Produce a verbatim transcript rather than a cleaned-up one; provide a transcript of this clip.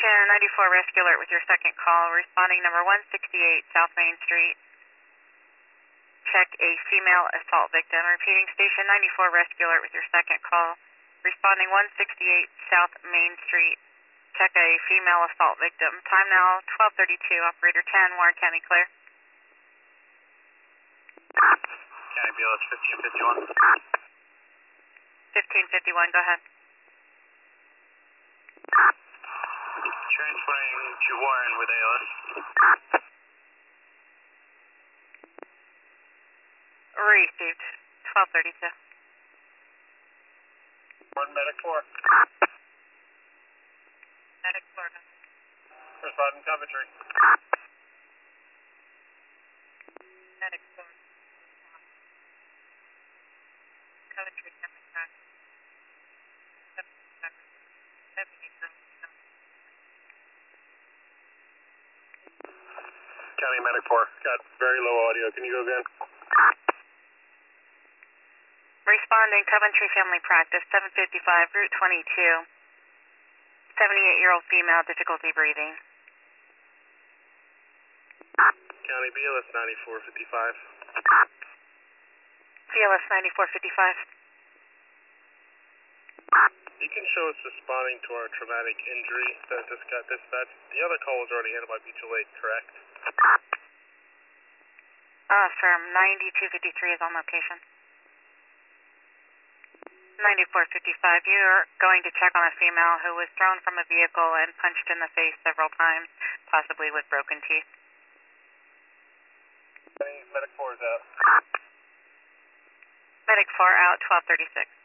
Station ninety-four Rescue Alert with your second call. Responding number one sixty-eight South Main Street. Check a female assault victim. Repeating Station ninety-four Rescue Alert with your second call. Responding one sixty-eight South Main Street. Check a female assault victim. Time now twelve thirty-two. Operator ten, Warren County clear. County B L S fifteen fifty-one. fifteen fifty-one, go ahead. Transferring to Warren with A L S. Received. twelve thirty-two. Warren Medic four. Medic four. Responding Coventry. Medic four. Coventry, coming back. County Medic four. Got very low audio. Can you go again? Responding Coventry Family Practice, seven fifty-five, Route twenty-two. seventy-eight-year-old female, difficulty breathing. County B L S ninety-four fifty-five. B L S ninety-four fifty-five. You can show us responding to our traumatic injury that just got dispatched. The other call was already handled by mutual aid, correct? Uh, firm, ninety-two fifty-three is on location. ninety-four fifty-five, you're going to check on a female who was thrown from a vehicle and punched in the face several times, possibly with broken teeth. Medic four is out. Medic four out, twelve thirty-six.